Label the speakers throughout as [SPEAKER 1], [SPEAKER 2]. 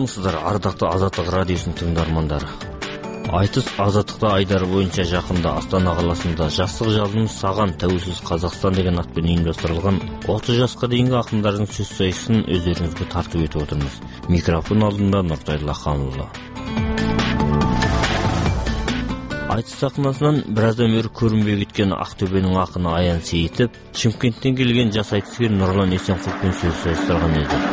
[SPEAKER 1] Армысыздар, ардактуу Азаттык радиосунун тыңдармандары. Айтыс Азаттыкта айдары боюнча жакында Астана каласында жастык жалын саган тәуелсиз Казакстан деген ат менен уюмдастырылган 30 жашка дейинки акындардын сөз сайысын өздөрүңүзгө тартып өтүп отурмуз. Микрофон алдында Нуртай Лахануулла. Айтыс акынасынан бир аздан бери көрүнбөй кеткен Актөбөнүн акыны Аян Сейитов Чымкенттен келген жас айтыскер Нурлан Эсенкуловдун сөз сайыстырган эди.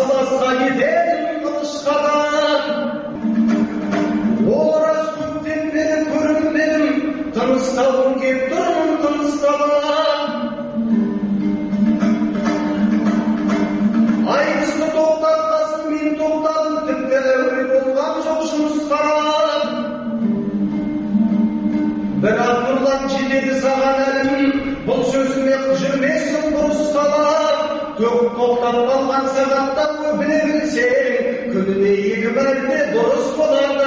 [SPEAKER 2] Karşılasına gidelim kılıçkada, orası тоқтап қалған сағатта біле білсең, күніне 2 мәрте дұрыс болады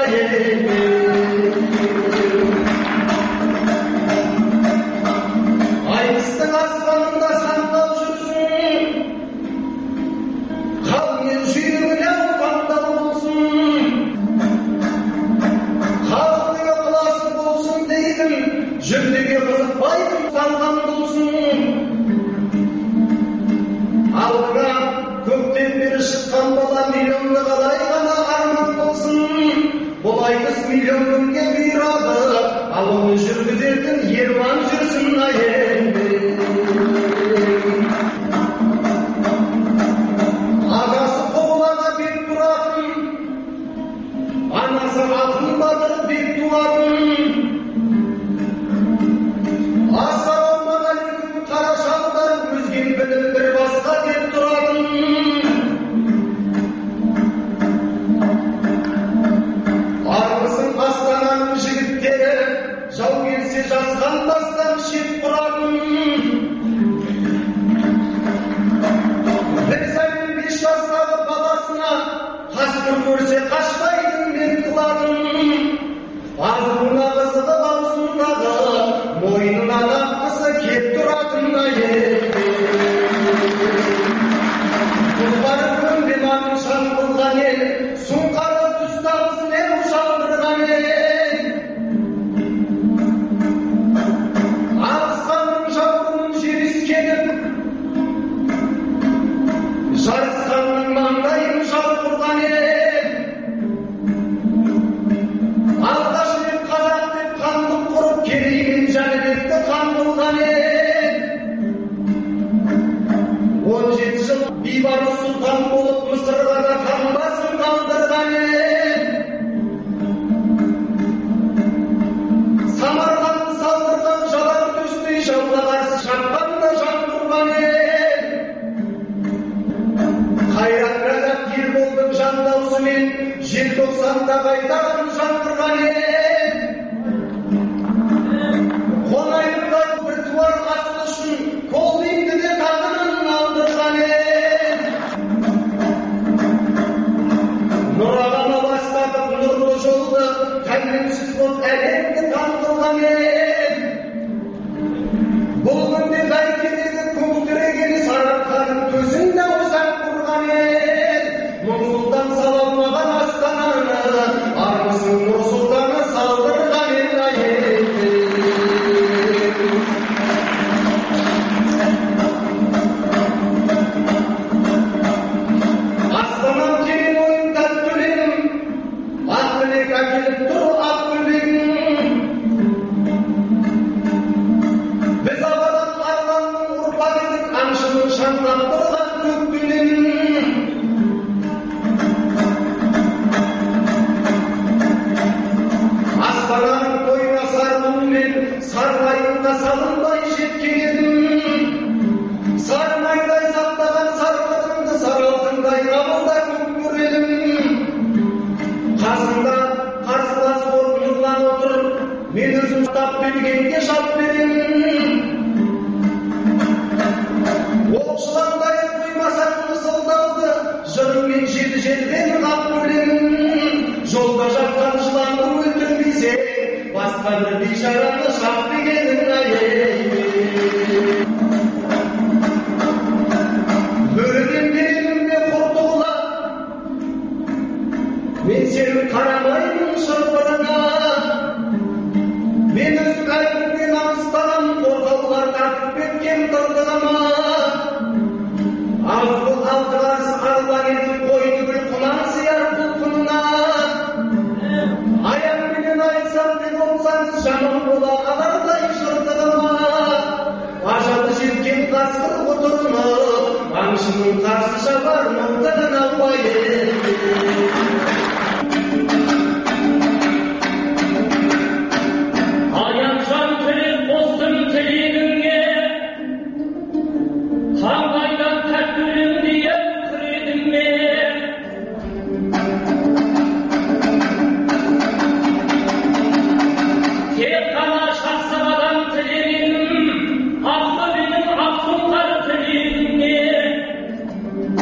[SPEAKER 2] Айтыстың аспанында самғап жүрсің, қалмен жүйрігіне ауқамдал болсын, халқың ықыласы болсын деймін, жүрдеге қызықпайтын салған болсын. Алдыға көктен бері шыққан бала миллионды қалай ғана арман болсын. Бұл айтыс миллион күнге бұйырады, ал оны жүргізетін ерлан жүрсін енді. Ағасы қолаға бет тұратын, анасы алтын батыр бет туатын. Ассалаумағалейкум қара шалдар, өзген біліп бір басқа деп тұратын. Армысың Астананың жігіттері, жау келсе жазған бастан шет құратын. Бір сайын 5 жастағы баласына қасқыр көрсе қашпайтын мен қылатын. Азуына қызығы аузындағы, мойнына наққысы кеп тұратын Құлбары көндем атын шаңқылған ел, сұңқары тұстағыз не ұшалдырған ел. Ағысқанның жауырының жеріскеніп, жарысқанның маңдайын жауқырған ел. Алғаш рет қазақ деп қандық құрып, кереймен Жәнібекті қан қылған ел. 17 жыл бейбарыс сұлтан болып, Мысырға да қанбасын қалдырған ел. Самарқанды салдырған жалаң төстей, жауға қарсы шапқанда жан тұрған ел. Қайрат Рәзақ Ерболдың жан даусымен, желтоқсанда қайтадан жаңғырған ел. Қонайындай бір туар қасты үшін, Колбинді де тағынан алдырған ел. Нұрағана бастатып нұрлы жолды, тәлімсіз болып әлемді таңдырған ел. Бұл күнде бәйгедегі көктіреген Сарыарқаның төсінде ұзақ құрған ел. Нұр-Сұлтан салалмаған Астананы, армысың Нұр-Сұлтаны салдырған ел. Астанам терең ойын тәтті өлеңім, ақ білек әкеліп тұр ақ өлеңім. Біз абадан арманның ұрпақ едік, аңшының шаңдап тұрған көк дөненім. Астананың тойына сармұнымен, сармайынға салынбай жеткен едім. Сармайдай сақтаған сарқытыңды, саралтыңдай қабылда көп көредім. Қасында қарсылас болып нұрлан отыр, мен өзім тап бергенге шап беремін. Оқшыландай қоймасақ мысылдауды, жырыңмен жеті жерден қап көремін. Жолда жатқан жыланды өлтірмесе, басқа бір бейшараны шап дегенің Бөріден беремін бе құртуғыла, мен сенің қарамаймын шырпырына. Мен өзім әлгімден алыстаған, қорғаулар тартып кеткен тыртығыма. Алды қарсы арлан етіп қойды бір құнан сияр құлқынына. Аяқпенен айтсам деп болсаңыз, жаман бола қалардай жыртығыма. Ажалы жеткен қасқыр құтырынып, аңшының қарсы шабар мылтығын албай.
[SPEAKER 3] Аяңшан тілеп қостым тілегіңе, қаңғайдан тәтті өлеңді өкіредім ме? Тек қана шақсығадан тілегім, ақты менің ақсұңқар тілегіңе.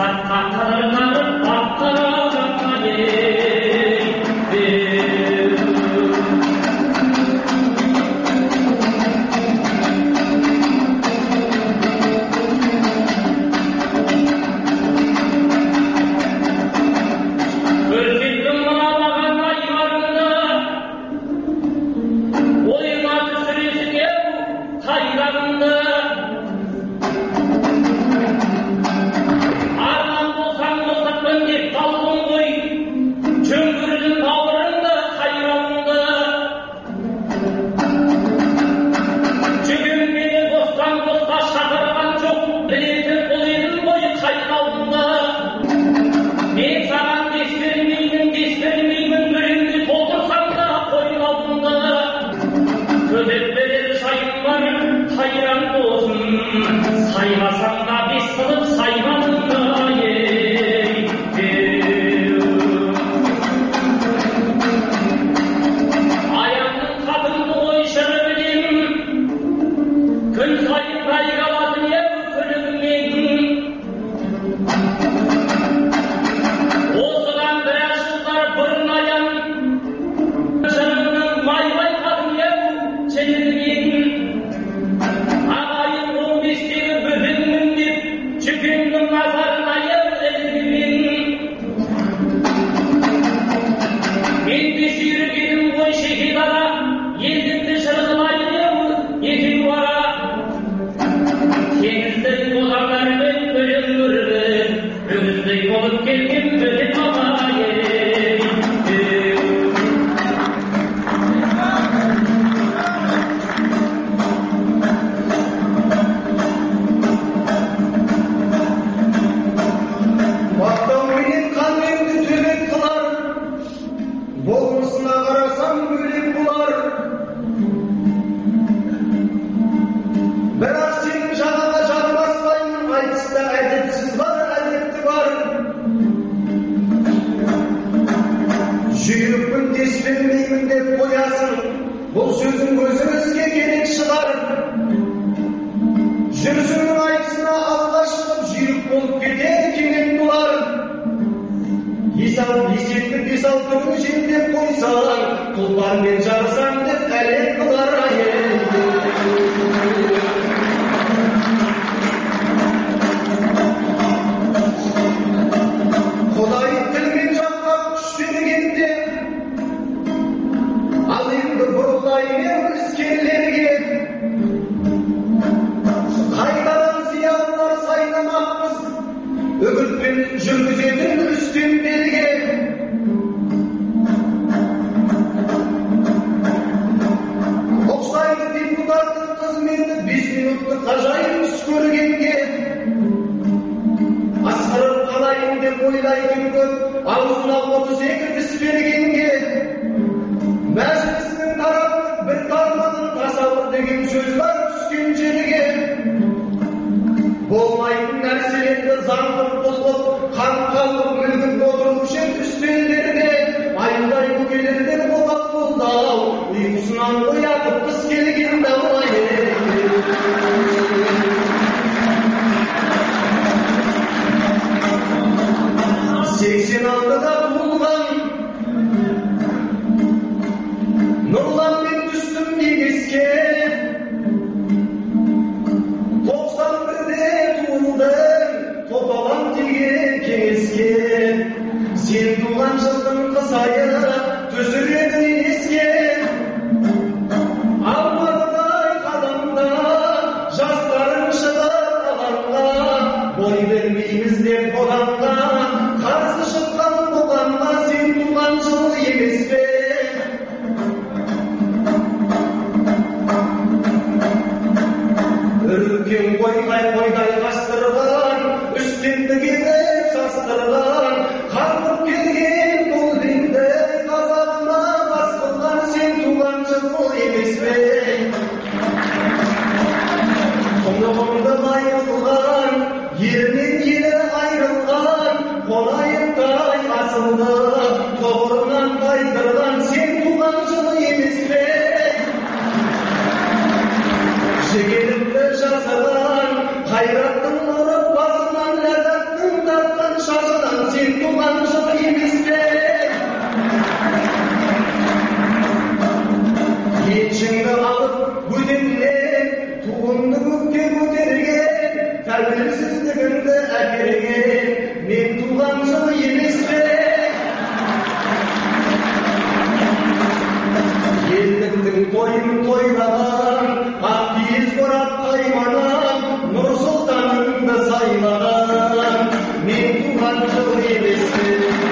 [SPEAKER 2] Şekerimde şasaran, hayratın olup basman, lezzetin tatlı сен туған жыл емес пе? Еншіңді алып өтемнен туыңды көкке көтерген, тәуелсіздігіңді әперген мен туған жыл емес пе? Елдіктің тойын тойлаған, ақ киіз борап қайманан, Нұр Сұлтаныңды сайлаған мен туған жыл емес пе?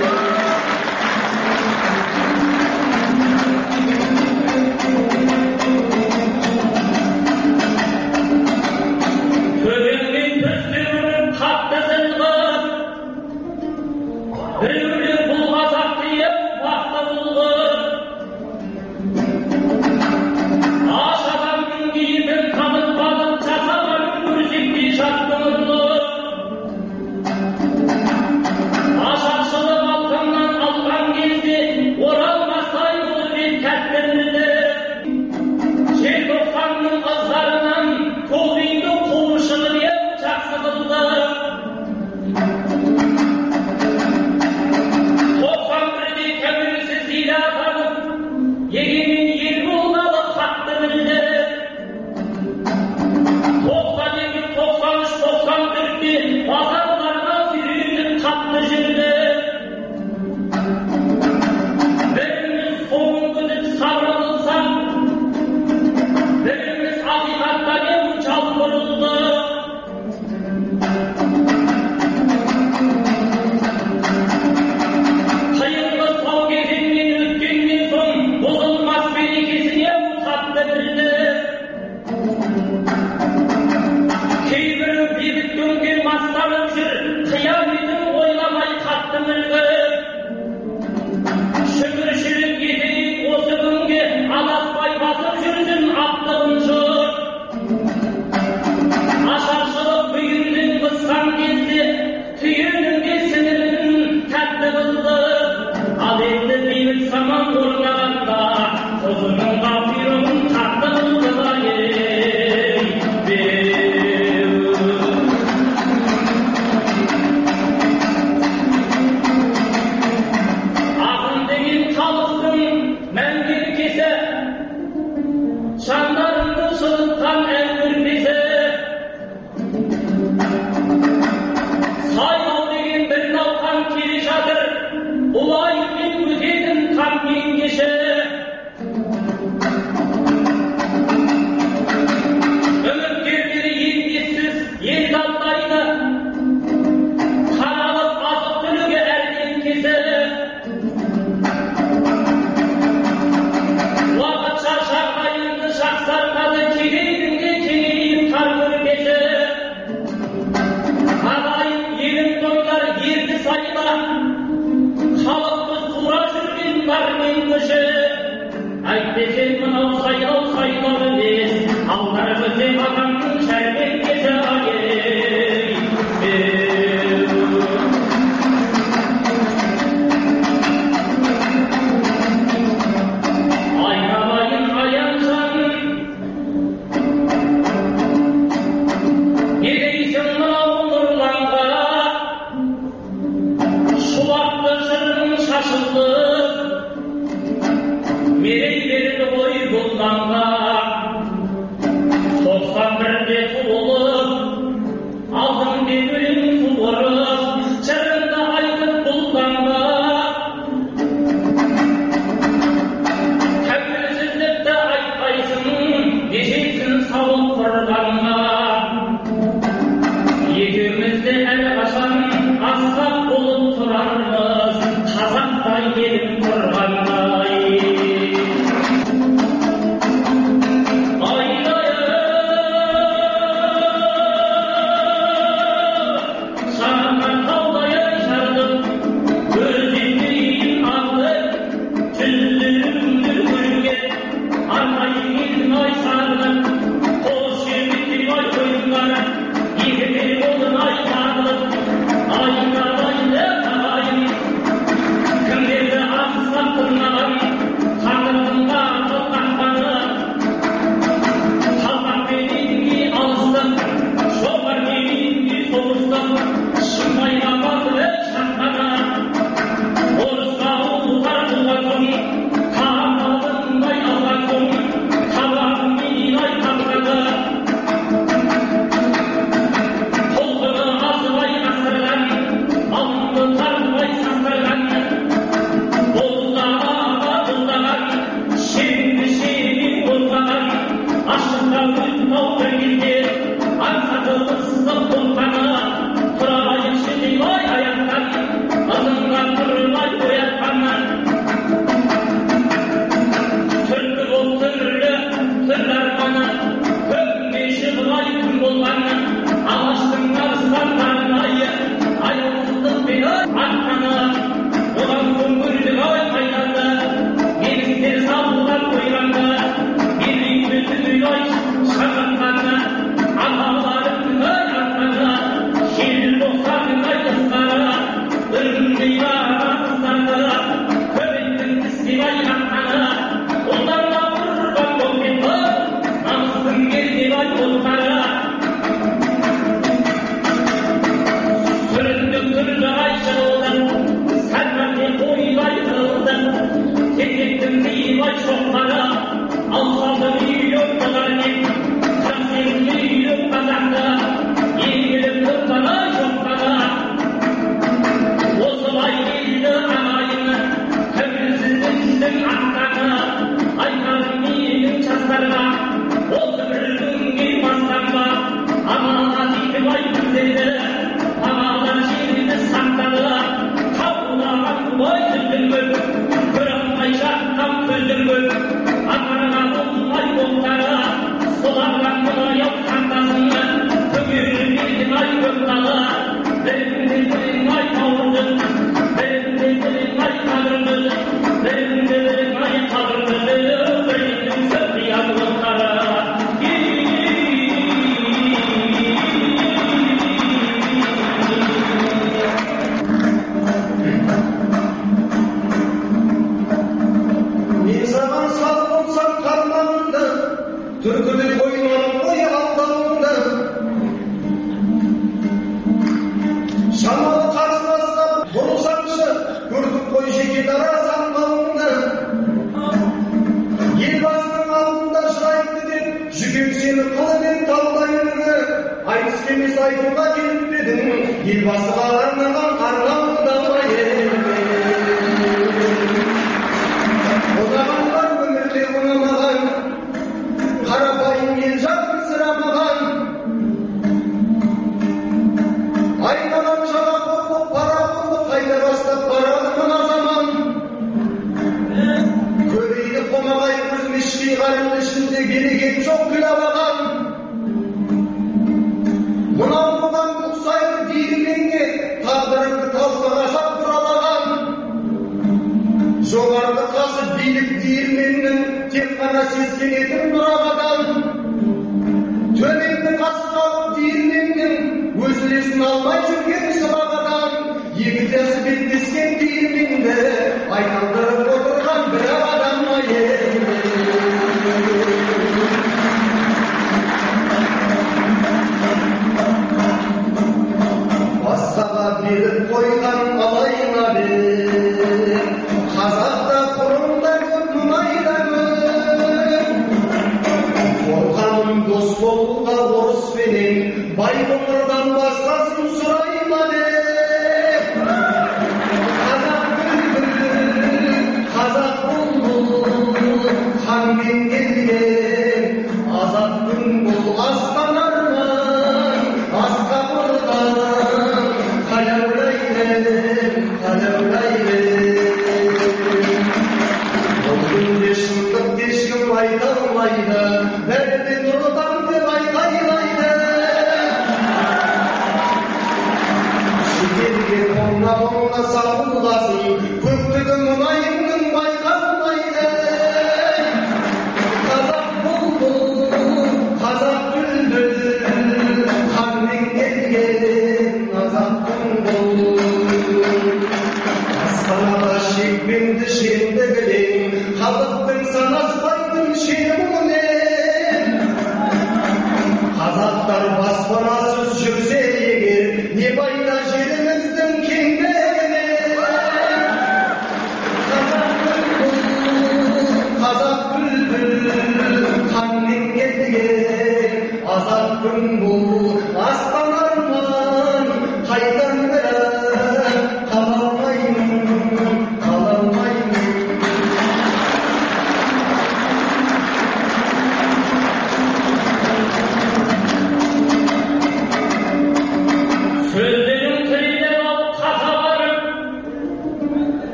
[SPEAKER 3] Төбеңмен төстеуіріп қатты зілғып, біреулер бұл қазақ деп бақты бұлғып. Аш адамның киімін қамытпадым, жасаған көрсетпей жаттым ұрлып. Ашақшылық алтыннан алған кезде оралмастай болып ел тәттімді. Желтоқсанның қыздарынан көкбейді қуышығы деп жақсы қылды. 91-де тәуелсіз ел атанып, егемен ел болғалы қатты білді. 92-93-94-де базарларға сүйретіп қатты жүрді. Біріміз соңын күтіп сабыр қылсақ, біріміз ақиқатта деп жалт бұрылды. Қиынғы сау кезеңнен өткеннен соң бұзылмас берекесіне қатты білді. Кейбірі бейбіт дөңге мастанып жүр, қияметін ойламай қатты мүлгіп. Шүкіршілік етейік осы күнге, адаспай басып жүрсін аптығын жұрт. Ашаршылық бүйірден қысқан кезде, түйенің де сіңірін тәтті қылды. Ал енді бейбіт заман орнағанда, құзының ғафирығын қатты қылды да ақын деген халықтың мәңгілік кесі, жандарында жылытқан ән көрпесі. Сайлау деген бір науқан келе жатыр, ұлайықпен өтетін кампейн кеші. Үміткерлері еңбексіз ел алдайды, қаралып азық түлігі әрден кесі. Уақытша жағдайымды жақсартады, керегінде кеңейіп қар көрпесі. Ағайын елім тойлар ерді сайла, халықпыз тура жүрген бармен көші. Әйтпесем мынау сайлау емес, алдар бізде ағамның жәрмеңкесі айналайын аян жаным, не дейсің мынау нұрланға, шуақты жырың шашылды, мерей берді ғой бұл таңға. 91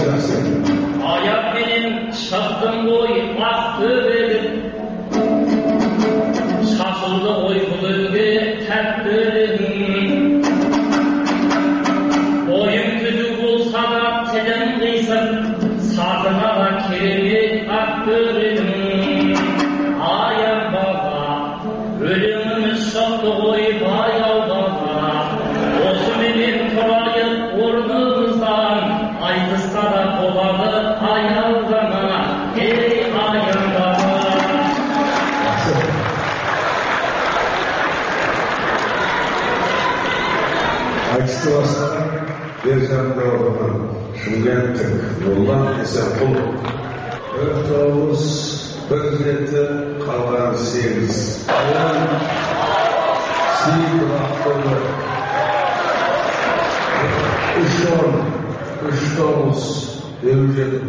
[SPEAKER 3] аяқ менен шықтым ғой ақ төбеліп, шашылды ғой бұл елге тәттілігің. Ойым түзу болса да тілім қисық, сатыға да керемет ақ төбелім. Аяқ баба, өлеңіміз шықты ғой баяу баба, осыменен тұрайық орнымыздан, айтысқа да болады аялдама, ей аялдама.
[SPEAKER 4] Айтысты бастаған бер жағында отырған шымкенттік Нұрлан Есенқұл 4-9 президенті қалған 8. Сейітов Ақтоғыр 3-9 57.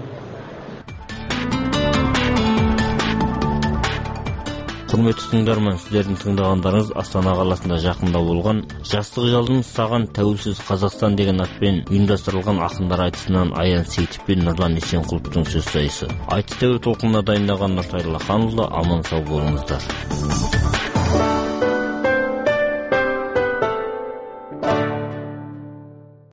[SPEAKER 1] Құрметті тыңдарман, сіздердің тыңдағандарыңыз Астана қаласында жақында болған «Жастық жалын саған тәуелсіз Қазақстан» деген атпен ұйымдастырылған ақындар айтысынан Аян Сейітов пен Нұрлан Есенқұловтың сөз сайысы. Айтыс тәуе толқынына дайындаған Нұртайыр Лаханұлы, аман сау болыңыздар.